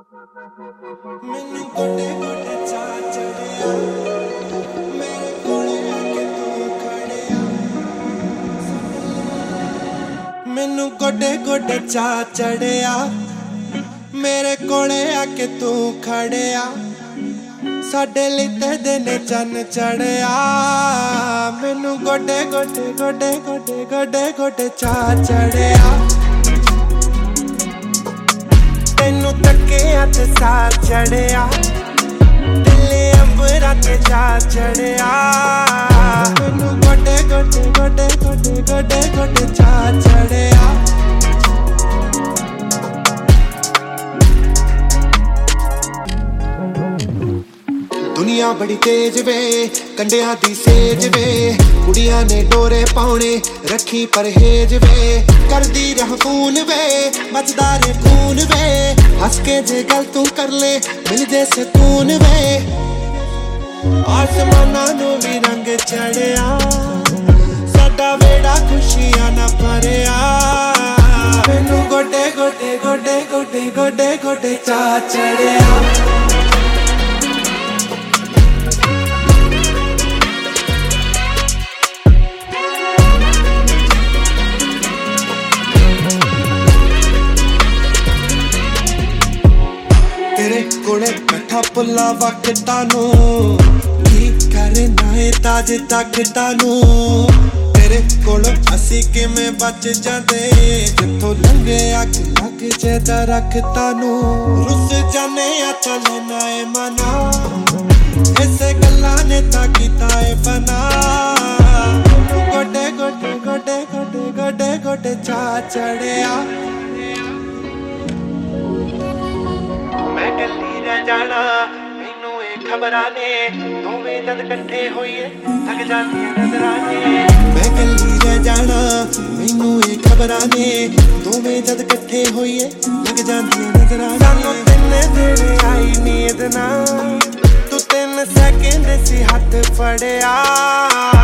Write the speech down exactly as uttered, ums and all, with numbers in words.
ਮੈਨੂੰ ਗੋਡੇ ਗੋਡੇ ਚਾ ਚੜਿਆ ਮੇਰੇ ਕੋਲੇ ਆ ਕੇ ਤੂੰ ਖੜਿਆ ਮੈਨੂੰ ਗੋਡੇ ਗੋਡੇ ਚਾ ਚੜਿਆ ਮੇਰੇ ਕੋਲੇ ਆ ਕੇ ਤੂੰ ਖੜਿਆ ਸਾਡੇ ਲਈ ਤੇ ਦਿਨ ਚੰਨ ਚੜਿਆ ਮੈਨੂੰ ਗੋਡੇ ਗੋਡੇ ਗੋਡੇ ਗੋਡੇ ਗੋਡੇ ਗੋਡੇ ਚਾ ਚੜਿਆ ਤੈਨੂੰ ਤੱਕਿਆ ਤੇ ਸਾਹ ਚੜਿਆ ਦਿਲੇ ਅੰਬਰਾਂ ਤੇ ਜਾ ਚੜਿਆ ਮੈਨੂੰ ਗੋਡੇ ਗੋਡੇ ਗੋਡੇ ਗੋਡੇ ਗੋਡੇ ਗੋਡੇ ਚਾ ਚੜਿਆ ਦੁਨੀਆ ਬੜੀ ਤੇਜ਼ ਵੇ ਕੰਡਿਆਂ ਦੀ ਸੇਜ ਵੇ ਕੁੜੀਆਂ ਨੇ ਡੋਰੇ ਪਾਉਣੇ ਰੱਖੀ ਪਰਹੇਜ ਵੇ ਕਰਦੀ ਰਹਿ ਫੂਨ ਵੇ ਮੱਚਦਾ ਰੇ ਖੂਨ ਵੇ ਹੱਸ ਕੇ ਜੇ ਗੱਲ ਤੂੰ ਕਰ ਲੈ ਮਿਲ ਜੇ ਸਕੂਨ ਵੇ ਆਸਮਾਨਾਂ ਨੂੰ ਵੀ ਰੰਗ ਚੜਿਆ ਸਾਡਾ ਵੇੜਾ ਖੁਸ਼ੀਆਂ ਨਾ ਭਰਿਆ ਮੈਨੂੰ ਗੋਡੇ ਗੋਡੇ ਗੋਡੇ ਗੋਡੇ ਗੋਡੇ ਗੋਡੇ ਚਾ ਚੜਿਆ ਤੇਰੇ ਕੋਲੇ ਬੈਠਾ ਪੁੱਲਾ ਵਕਤਾਂ ਨੂੰ ਕੀ ਕਰਨਾ ਏ ਤਾਜ ਤਖਤਾਂ ਨੂੰ ਤੇਰੇ ਕੋਲ ਅਸੀਂ ਕਿਵੇਂ ਬਚ ਜਾਂਦੇ ਜਿੱਥੋਂ ਲੰਘੇ ਅੱਗ ਲੱਗ ਜੇ ਦਰਖਤਾਂ ਨੂੰ ਰੁੱਸ ਜਾਨੇ ਆ ਚੱਲੇ ਨਾ ਏ ਮਨਾ ਇਸੇ ਗੱਲਾਂ ਨੇ ਤਾਂ ਕੀਤਾ ਏ ਫਨਾ ਗੋਡੇ ਗੋਡੇ ਗੋਡੇ ਗੋਡੇ ਗੋਡੇ ਗੋਡੇ ਚਾ ਚੜਿਆ ਮੈਂ ਗੱਲੀ ਰਹਿ ਜਾਣਾ ਮੈਨੂੰ ਇਹ ਖਬਰਾਂ ਨੇ ਦੋਵੇਂ ਜਦ ਇਕੱਠੇ ਹੋਈਏ ਥੱਕ ਜਾਂਦੀਆਂ ਨਜ਼ਰਾਂ ਨੇ ਮੈਂ ਗੱਲੀ ਰਹਿ ਜਾਣਾ ਮੈਨੂੰ ਇਹ ਖਬਰਾਂ ਨੇ ਦੋਵੇਂ ਜਦ ਇਕੱਠੇ ਹੋਈਏ ਲੱਗ ਜਾਂਦੀਆਂ ਨਜ਼ਰਾਂ ਨੇ ਸਾਨੂੰ ਤਿੰਨੇ ਦਿਨ ਆਈ ਨੀਂਦ ਨਾ ਤੂੰ ਤਿੰਨ ਸੈਕਿੰਡ ਸੀ ਹੱਥ ਫੜਿਆ